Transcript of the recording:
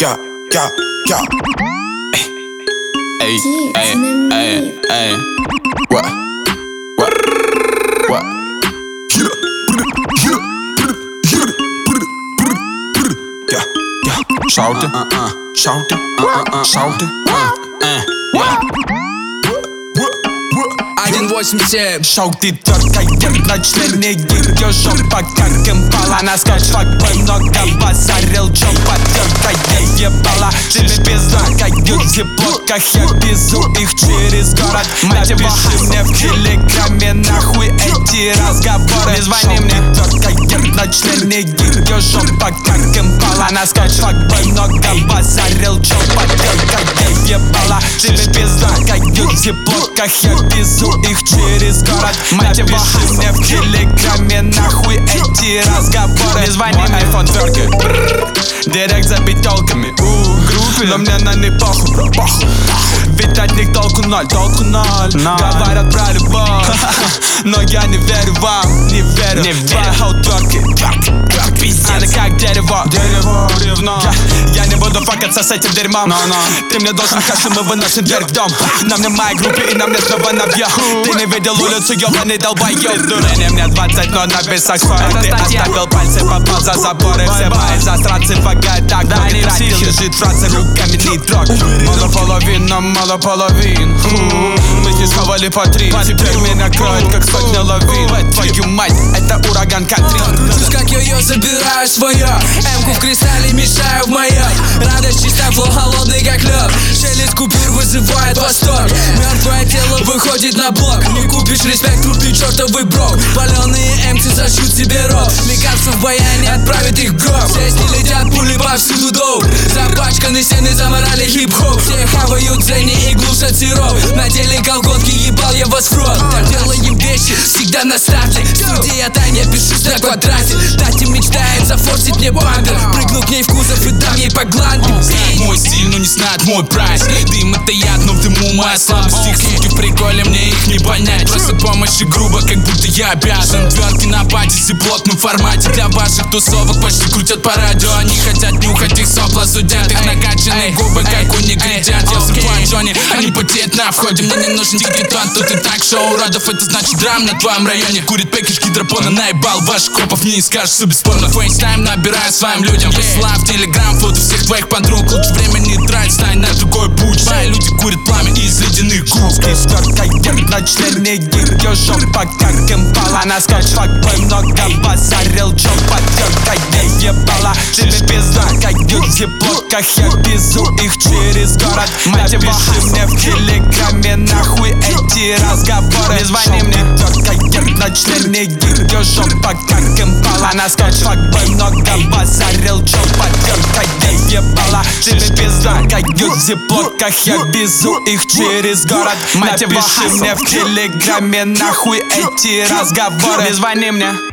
yeah, yeah, yeah. Hey, hey, hey, hey. What? Yeah, yeah. Shout it, shout it, shout it, yeah. 1.87. Шоу-ты теркает на члене ее жопа, как импала. Она скажет, факбой много базарил, чё потеркает ебала. Тебе безлакают тепло, как я везу их через город. Напиши мне в телеграме нахуй эти разговоры. Не звони мне. Теркает на члене ее жопа, как импала. Она скажет, факбой много базарил, чё потеркает ебала. Тебе безлакают тепло, как я везу их через город. Напиши мне в телеграме нахуй эти разговоры. Не звони мне, iPhone тверкает, директ забить толками. Группе, но мне на них похуй, бро, похуй. Ведь от них толку ноль. Говорят про любовь, но я не верю вам, не верю. Твоя хоу тверкает, она как дерево, бревно. Я не буду факаться с этим дерьмом. Ты мне должен кашу, мы выносим дверь в дом. На мне моей группе и на мне снова навье. Ты не видел улицу, ёбаный долбоёб. Дурение мне 20, но на весах 40. Ты оставил пальцы, попал за заборы. Все мои засранцы вагают так, да не тратил. Лежит фраза руками, не трогай. Мало половин. Мы не сховали по 3. Теперь меня кроет, как сотня лавин. Твою мать, это ураган Катрин. Кручусь, как я забираю свое. Эмку в кристалле мешаю в моё. Радость чиста, флоу холодный, как лед. Шелест купюр вызывает восторг. Мертвое тело выходит на блок. Не купишь респект, ты чертовый брок. Паленые эмцы зашьют себе рот. Лекарства в баяне отправят их в гроб. Здесь не летят пули повсюду доп. Запачканы стены, заморали хип-хоп. Все хавают дзени и глушат сироп. Надели колготки, ебал я вас в рот. Так делаем вещи, всегда на старте. Студия Таня, пишусь на квадрате. Тати мечтает зафорсить мне бампер. Прыгну к ней в кузов и дам ей по гланду. Знает мой стиль, но не знает мой прайс. Дым это яд, но в дыму моя слабость. Их суки в приколе, мне их не понять. Просто помощи грубо, как будто я обязан. Тверки на патисе, плотном формате. Для ваших тусовок почти крутят по радио. Они хотят нюхать их сопла, судят их накачанные губы, как у негритят. Я заплачу Джонни, они потеют на входе. Мне не нужен дикитон, тут и так шоу уродов. Это значит драм на твоем районе. Курит пекиш гидропона, наебал ваших копов. Не скажешь, все бесспорно. Фейстайм набираю своим людям. Присылаю в телеграм фото всех твоих подруг. Лучше время не трать, стань на другой путь. Мои люди курят пламя из ледяных губ. Теркает на члене ее жопа, как импала. Она скажет, факбой много базарил, чё потеркает ебала. Тебе безлакают тепло, как я везу их через город. Напиши мне в телеграме нахуй эти разговоры. Не звони мне. Теркает на члене ее жопа, как импала. Она скажет, факбой много базарил, чё потеркает ебала. Тебе безлакают тепло, как я везу их через город. Напиши мне в телеграме нахуй эти разговоры. Не звони мне.